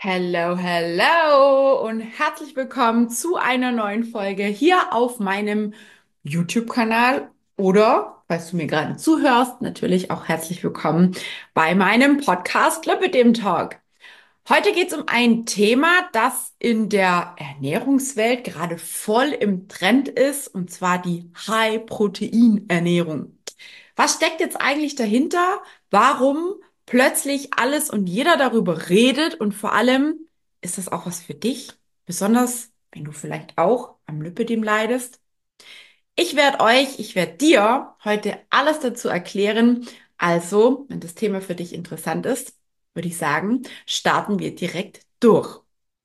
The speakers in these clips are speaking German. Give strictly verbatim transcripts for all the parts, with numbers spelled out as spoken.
Hello, hello und herzlich willkommen zu einer neuen Folge hier auf meinem YouTube-Kanal oder, falls du mir gerade zuhörst, natürlich auch herzlich willkommen bei meinem Podcast Lipidem Talk. Heute geht es um ein Thema, das in der Ernährungswelt gerade voll im Trend ist, und zwar die High-Protein-Ernährung. Was steckt jetzt eigentlich dahinter? Warum plötzlich alles und jeder darüber redet? Und vor allem, ist das auch was für dich? Besonders, wenn du vielleicht auch am Lipödem leidest? Ich werde euch, ich werde dir heute alles dazu erklären. Also, wenn das Thema für dich interessant ist, würde ich sagen, starten wir direkt durch.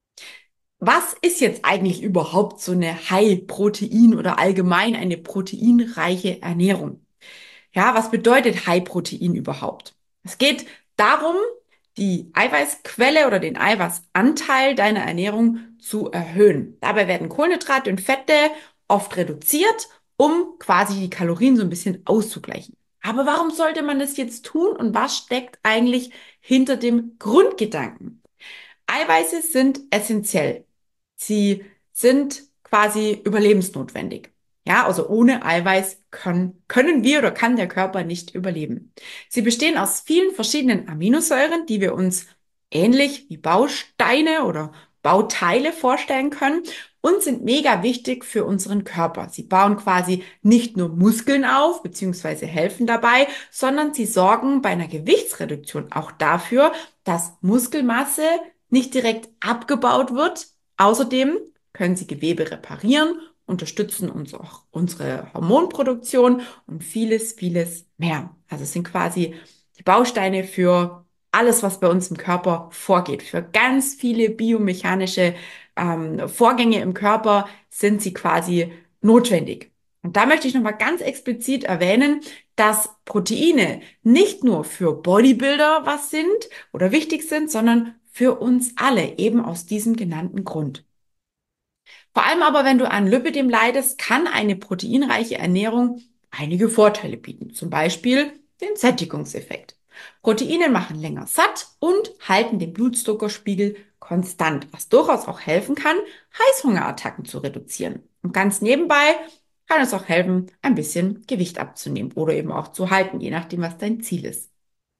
Was ist jetzt eigentlich überhaupt so eine High-Protein oder allgemein eine proteinreiche Ernährung? Ja, was bedeutet High Protein überhaupt? Es geht darum, die Eiweißquelle oder den Eiweißanteil deiner Ernährung zu erhöhen. Dabei werden Kohlenhydrate und Fette oft reduziert, um quasi die Kalorien so ein bisschen auszugleichen. Aber warum sollte man das jetzt tun und was steckt eigentlich hinter dem Grundgedanken? Eiweiße sind essentiell. Sie sind quasi überlebensnotwendig. Ja, also ohne Eiweiß können, können wir oder kann der Körper nicht überleben. Sie bestehen aus vielen verschiedenen Aminosäuren, die wir uns ähnlich wie Bausteine oder Bauteile vorstellen können und sind mega wichtig für unseren Körper. Sie bauen quasi nicht nur Muskeln auf, beziehungsweise helfen dabei, sondern sie sorgen bei einer Gewichtsreduktion auch dafür, dass Muskelmasse nicht direkt abgebaut wird. Außerdem können sie Gewebe reparieren, unterstützen uns auch unsere Hormonproduktion und vieles, vieles mehr. Also es sind quasi die Bausteine für alles, was bei uns im Körper vorgeht. Für ganz viele biomechanische ähm, Vorgänge im Körper sind sie quasi notwendig. Und da möchte ich nochmal ganz explizit erwähnen, dass Proteine nicht nur für Bodybuilder was sind oder wichtig sind, sondern für uns alle, eben aus diesem genannten Grund. Vor allem aber, wenn du an Lipödem leidest, kann eine proteinreiche Ernährung einige Vorteile bieten. Zum Beispiel den Sättigungseffekt. Proteine machen länger satt und halten den Blutzuckerspiegel konstant, was durchaus auch helfen kann, Heißhungerattacken zu reduzieren. Und ganz nebenbei kann es auch helfen, ein bisschen Gewicht abzunehmen oder eben auch zu halten, je nachdem, was dein Ziel ist.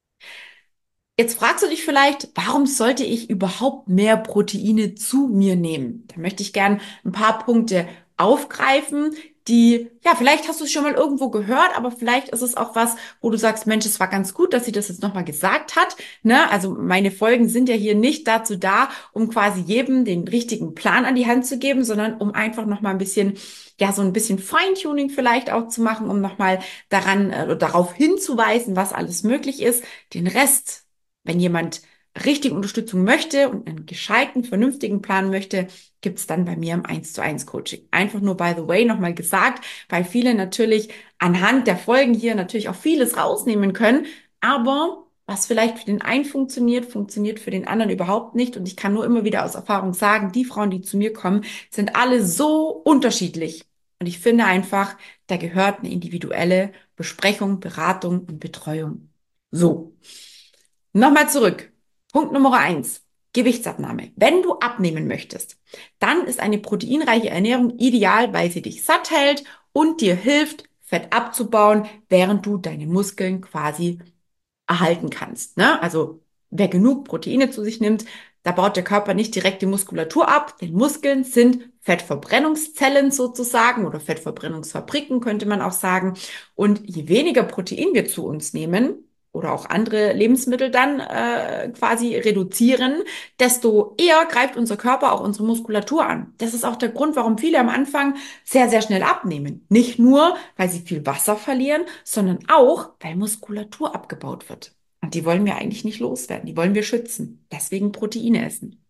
Jetzt fragst du dich vielleicht, warum sollte ich überhaupt mehr Proteine zu mir nehmen? Da möchte ich gern ein paar Punkte aufgreifen, die, ja, vielleicht hast du es schon mal irgendwo gehört, aber vielleicht ist es auch was, wo du sagst, Mensch, es war ganz gut, dass sie das jetzt nochmal gesagt hat. Ne? Also meine Folgen sind ja hier nicht dazu da, um quasi jedem den richtigen Plan an die Hand zu geben, sondern um einfach nochmal ein bisschen, ja, so ein bisschen Feintuning vielleicht auch zu machen, um nochmal daran, äh, darauf hinzuweisen, was alles möglich ist. Den Rest, wenn jemand richtig Unterstützung möchte und einen gescheiten, vernünftigen Plan möchte, gibt's dann bei mir im eins zu eins Coaching. Einfach nur by the way nochmal gesagt, weil viele natürlich anhand der Folgen hier natürlich auch vieles rausnehmen können, aber was vielleicht für den einen funktioniert, funktioniert für den anderen überhaupt nicht. Und ich kann nur immer wieder aus Erfahrung sagen, die Frauen, die zu mir kommen, sind alle so unterschiedlich. Und ich finde einfach, da gehört eine individuelle Besprechung, Beratung und Betreuung. So. Nochmal zurück. Punkt Nummer eins. Gewichtsabnahme. Wenn du abnehmen möchtest, dann ist eine proteinreiche Ernährung ideal, weil sie dich satt hält und dir hilft, Fett abzubauen, während du deine Muskeln quasi erhalten kannst. Ne? Also wer genug Proteine zu sich nimmt, da baut der Körper nicht direkt die Muskulatur ab, denn Muskeln sind Fettverbrennungszellen sozusagen oder Fettverbrennungsfabriken könnte man auch sagen. Und je weniger Protein wir zu uns nehmen, oder auch andere Lebensmittel dann äh, quasi reduzieren, desto eher greift unser Körper auch unsere Muskulatur an. Das ist auch der Grund, warum viele am Anfang sehr, sehr schnell abnehmen. Nicht nur, weil sie viel Wasser verlieren, sondern auch, weil Muskulatur abgebaut wird. Und die wollen wir eigentlich nicht loswerden, die wollen wir schützen. Deswegen Proteine essen.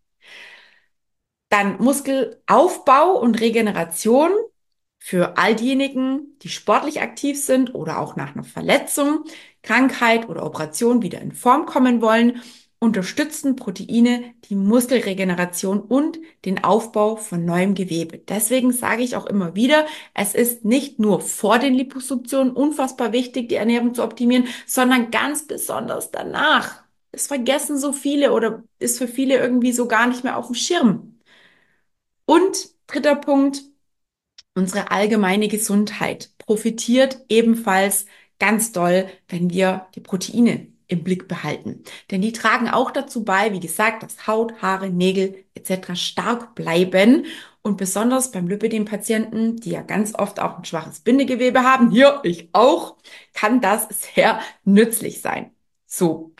Dann Muskelaufbau und Regeneration für all diejenigen, die sportlich aktiv sind oder auch nach einer Verletzung, Krankheit oder Operation wieder in Form kommen wollen, unterstützen Proteine die Muskelregeneration und den Aufbau von neuem Gewebe. Deswegen sage ich auch immer wieder, es ist nicht nur vor den Liposuktionen unfassbar wichtig, die Ernährung zu optimieren, sondern ganz besonders danach. das vergessen so viele oder ist für viele irgendwie so gar nicht mehr auf dem Schirm. Und dritter Punkt, unsere allgemeine Gesundheit profitiert ebenfalls ganz doll, wenn wir die Proteine im Blick behalten. Denn die tragen auch dazu bei, wie gesagt, dass Haut, Haare, Nägel et cetera stark bleiben. Und besonders beim Lipödem-Patienten, die ja ganz oft auch ein schwaches Bindegewebe haben, hier ich auch, kann das sehr nützlich sein. So,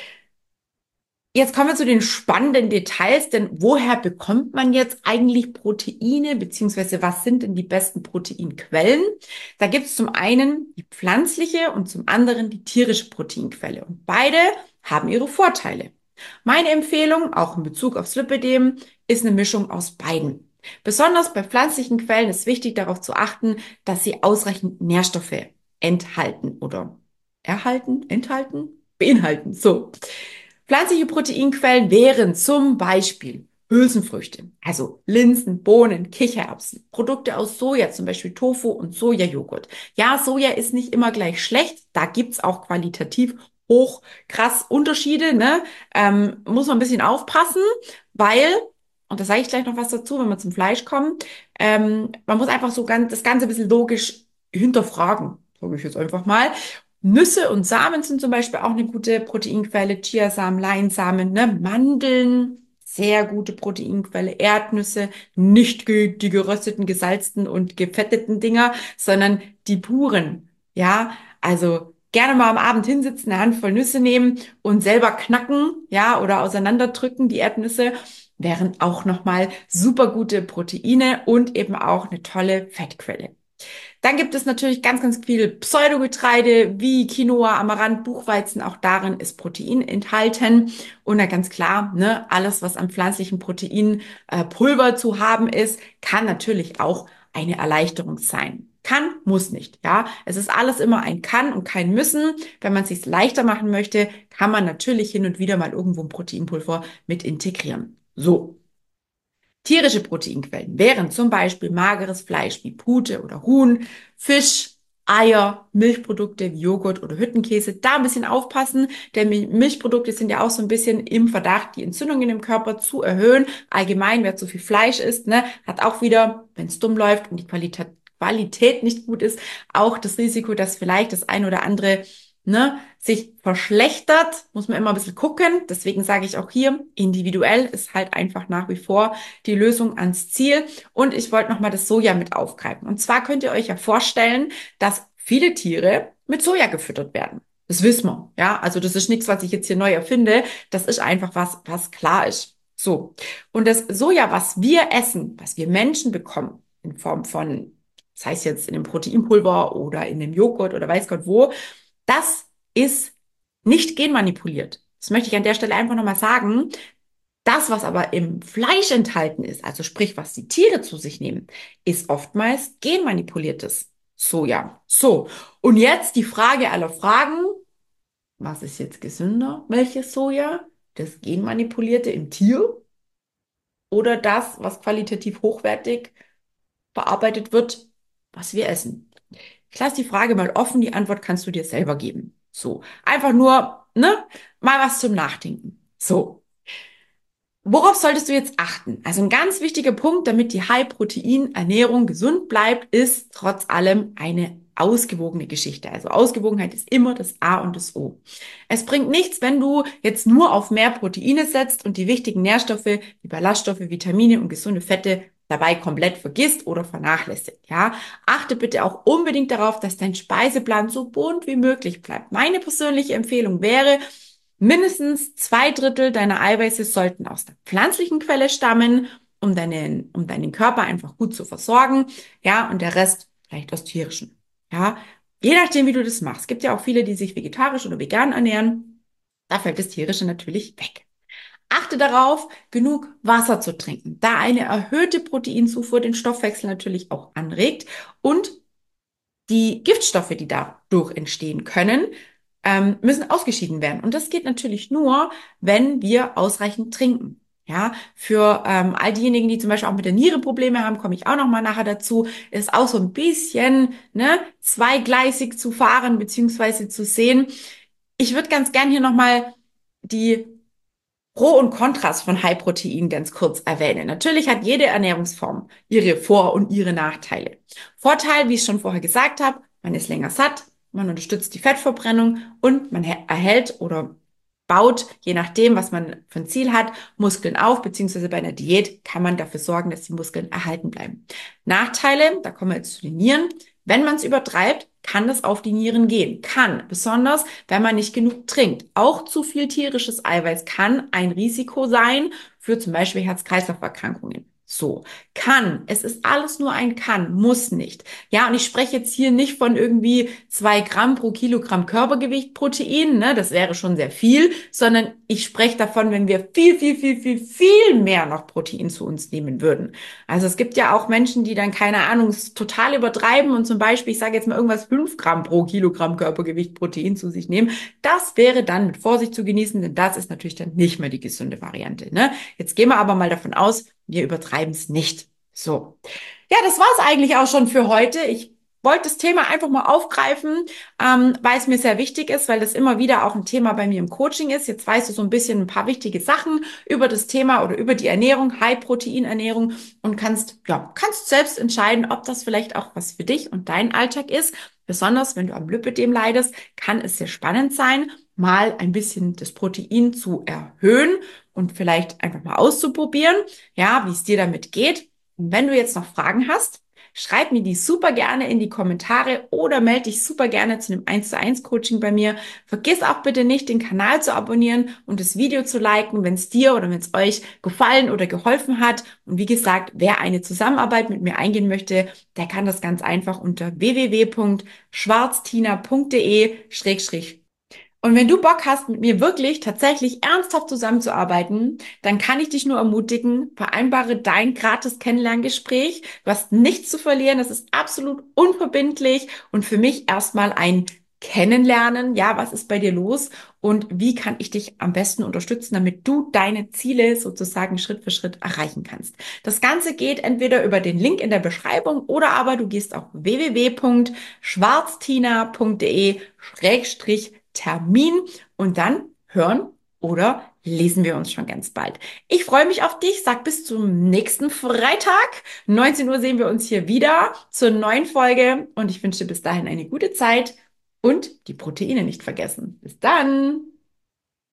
jetzt kommen wir zu den spannenden Details, denn woher bekommt man jetzt eigentlich Proteine, beziehungsweise was sind denn die besten Proteinquellen? Da gibt es zum einen die pflanzliche und zum anderen die tierische Proteinquelle und beide haben ihre Vorteile. Meine Empfehlung, auch in Bezug aufs Lipödem, ist eine Mischung aus beiden. Besonders bei pflanzlichen Quellen ist wichtig darauf zu achten, dass sie ausreichend Nährstoffe enthalten oder erhalten, enthalten, beinhalten. So. Pflanzliche Proteinquellen wären zum Beispiel Hülsenfrüchte, also Linsen, Bohnen, Kichererbsen, Produkte aus Soja, zum Beispiel Tofu und Sojajoghurt. Ja, Soja ist nicht immer gleich schlecht, da gibt's auch qualitativ hoch krass Unterschiede, ne? Ähm, muss man ein bisschen aufpassen, weil, und da sage ich gleich noch was dazu, wenn wir zum Fleisch kommen, ähm, man muss einfach so ganz, das Ganze ein bisschen logisch hinterfragen, sage ich jetzt einfach mal. Nüsse und Samen sind zum Beispiel auch eine gute Proteinquelle. Chiasamen, Leinsamen, ne? Mandeln, sehr gute Proteinquelle. Erdnüsse, nicht ge die gerösteten, gesalzten und gefetteten Dinger, sondern die puren. Ja, also gerne mal am Abend hinsitzen, eine Handvoll Nüsse nehmen und selber knacken, ja, oder auseinanderdrücken, die Erdnüsse, wären auch nochmal super gute Proteine und eben auch eine tolle Fettquelle. Dann gibt es natürlich ganz, ganz viel Pseudogetreide wie Quinoa, Amaranth, Buchweizen. Auch darin ist Protein enthalten. Und dann ganz klar, ne, alles, was an pflanzlichen Proteinen äh, Pulver zu haben ist, kann natürlich auch eine Erleichterung sein. Kann, muss nicht, ja. Es ist alles immer ein Kann und kein Müssen. Wenn man es sich leichter machen möchte, kann man natürlich hin und wieder mal irgendwo ein Proteinpulver mit integrieren. So. Tierische Proteinquellen wären zum Beispiel mageres Fleisch wie Pute oder Huhn, Fisch, Eier, Milchprodukte wie Joghurt oder Hüttenkäse. Da ein bisschen aufpassen, denn Milchprodukte sind ja auch so ein bisschen im Verdacht, die Entzündungen im Körper zu erhöhen. Allgemein, wer zu viel Fleisch isst, ne, hat auch wieder, wenn es dumm läuft und die Qualität, Qualität nicht gut ist, auch das Risiko, dass vielleicht das ein oder andere ne, sich verschlechtert, muss man immer ein bisschen gucken. Deswegen sage ich auch hier, individuell ist halt einfach nach wie vor die Lösung ans Ziel. Und ich wollte nochmal das Soja mit aufgreifen. Und zwar könnt ihr euch ja vorstellen, dass viele Tiere mit Soja gefüttert werden. Das wissen wir, ja. Also das ist nichts, was ich jetzt hier neu erfinde. Das ist einfach was, was klar ist. So. Und das Soja, was wir essen, was wir Menschen bekommen, in Form von, das heißt jetzt in dem Proteinpulver oder in dem Joghurt oder weiß Gott wo, das ist nicht genmanipuliert. Das möchte ich an der Stelle einfach nochmal sagen. Das, was aber im Fleisch enthalten ist, also sprich, was die Tiere zu sich nehmen, ist oftmals genmanipuliertes Soja. So, und jetzt die Frage aller Fragen. Was ist jetzt gesünder? Welches Soja? Das genmanipulierte im Tier oder das, was qualitativ hochwertig verarbeitet wird, was wir essen? Ich lasse die Frage mal offen, die Antwort kannst du dir selber geben. So, einfach nur, ne, mal was zum Nachdenken. So. Worauf solltest du jetzt achten? Also ein ganz wichtiger Punkt, damit die High-Protein-Ernährung gesund bleibt, ist trotz allem eine ausgewogene Geschichte. Also Ausgewogenheit ist immer das A und das O. Es bringt nichts, wenn du jetzt nur auf mehr Proteine setzt und die wichtigen Nährstoffe wie Ballaststoffe, Vitamine und gesunde Fette dabei komplett vergisst oder vernachlässigt. Ja, achte bitte auch unbedingt darauf, dass dein Speiseplan so bunt wie möglich bleibt. Meine persönliche Empfehlung wäre, mindestens zwei Drittel deiner Eiweiße sollten aus der pflanzlichen Quelle stammen, um deinen, um deinen Körper einfach gut zu versorgen. Ja, und der Rest vielleicht aus tierischen. Ja, je nachdem, wie du das machst. Es gibt ja auch viele, die sich vegetarisch oder vegan ernähren. Da fällt das Tierische natürlich weg. Achte darauf, genug Wasser zu trinken, da eine erhöhte Proteinzufuhr den Stoffwechsel natürlich auch anregt und die Giftstoffe, die dadurch entstehen können, ähm, müssen ausgeschieden werden. Und das geht natürlich nur, wenn wir ausreichend trinken. Ja, für ähm, all diejenigen, die zum Beispiel auch mit der Niere Probleme haben, komme ich auch noch mal nachher dazu, ist auch so ein bisschen ne, zweigleisig zu fahren beziehungsweise zu sehen. Ich würde ganz gern hier noch mal die Pro und Kontras von High Protein ganz kurz erwähne. Natürlich hat jede Ernährungsform ihre Vor- und ihre Nachteile. Vorteil, wie ich schon vorher gesagt habe, man ist länger satt, man unterstützt die Fettverbrennung und man erhält oder baut, je nachdem, was man für ein Ziel hat, Muskeln auf, beziehungsweise bei einer Diät kann man dafür sorgen, dass die Muskeln erhalten bleiben. Nachteile, da kommen wir jetzt zu den Nieren. Wenn man es übertreibt, kann das auf die Nieren gehen. Kann, besonders wenn man nicht genug trinkt. Auch zu viel tierisches Eiweiß kann ein Risiko sein für zum Beispiel Herz-Kreislauf-Erkrankungen. So, kann. Es ist alles nur ein kann, muss nicht. Ja, und ich spreche jetzt hier nicht von irgendwie zwei Gramm pro Kilogramm Körpergewicht Protein, ne, das wäre schon sehr viel, sondern ich spreche davon, wenn wir viel, viel, viel, viel, viel mehr noch Protein zu uns nehmen würden. Also es gibt ja auch Menschen, die dann, keine Ahnung, es total übertreiben und zum Beispiel, ich sage jetzt mal irgendwas, fünf Gramm pro Kilogramm Körpergewicht Protein zu sich nehmen. Das wäre dann mit Vorsicht zu genießen, denn das ist natürlich dann nicht mehr die gesunde Variante. Ne? Jetzt gehen wir aber mal davon aus, wir übertreiben es nicht. So. Ja, das war's eigentlich auch schon für heute. Ich wollte das Thema einfach mal aufgreifen, ähm, weil es mir sehr wichtig ist, weil das immer wieder auch ein Thema bei mir im Coaching ist. Jetzt weißt du so ein bisschen ein paar wichtige Sachen über das Thema oder über die Ernährung, High-Protein-Ernährung und kannst, ja, kannst selbst entscheiden, ob das vielleicht auch was für dich und deinen Alltag ist. Besonders wenn du am Lipödem leidest, kann es sehr spannend sein, mal ein bisschen das Protein zu erhöhen und vielleicht einfach mal auszuprobieren, ja, wie es dir damit geht. Und wenn du jetzt noch Fragen hast, schreib mir die super gerne in die Kommentare oder melde dich super gerne zu einem eins zu eins Coaching bei mir. Vergiss auch bitte nicht, den Kanal zu abonnieren und das Video zu liken, wenn es dir oder wenn es euch gefallen oder geholfen hat. Und wie gesagt, wer eine Zusammenarbeit mit mir eingehen möchte, der kann das ganz einfach unter w w w punkt schwarztina punkt de und wenn du Bock hast, mit mir wirklich tatsächlich ernsthaft zusammenzuarbeiten, dann kann ich dich nur ermutigen, vereinbare dein gratis Kennenlerngespräch. Du hast nichts zu verlieren, das ist absolut unverbindlich und für mich erstmal ein Kennenlernen. Ja, was ist bei dir los und wie kann ich dich am besten unterstützen, damit du deine Ziele sozusagen Schritt für Schritt erreichen kannst. Das Ganze geht entweder über den Link in der Beschreibung oder aber du gehst auf w w w punkt schwarztina punkt de Termin und dann hören oder lesen wir uns schon ganz bald. Ich freue mich auf dich. Sag bis zum nächsten Freitag. neunzehn Uhr sehen wir uns hier wieder zur neuen Folge und ich wünsche dir bis dahin eine gute Zeit und die Proteine nicht vergessen. Bis dann.